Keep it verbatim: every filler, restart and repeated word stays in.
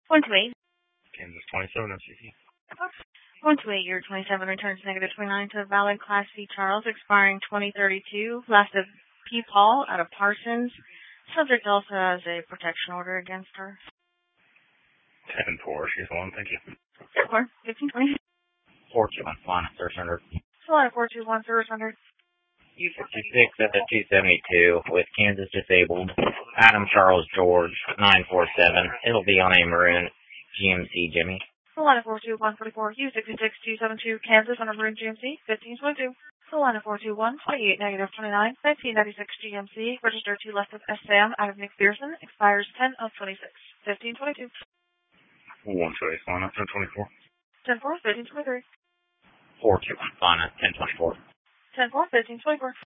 one two eight. Kansas twenty-seven, F C C. one two eight, year twenty-seven, returns negative twenty-nine to valid Class C Charles, expiring twenty thirty-two. Last of P. Paul out of Parsons. Subject also has a protection order against her. ten four, she's one, thank you. four, fifteen twenty. four two one, Solana, service rendered. Solana four two one, service rendered. U fifty-six at the two seventy-two with Kansas disabled. Adam Charles George, nine four seven. It'll be on a maroon G M C Jimmy. Solana four two one forty-four, U sixty-six two seventy-two, Kansas on a maroon G M C, fifteen twenty-two. Solana four two one, twenty-eight, negative twenty-nine, nineteen ninety-six G M C, registered to left of S. Sam out of McPherson, expires ten of twenty-six, fifteen twenty-two. one two eight, Solana, ten twenty-four. ten four, fifteen twenty-three. four two one, Solana, ten twenty-four. ten four, fifteen twenty-four.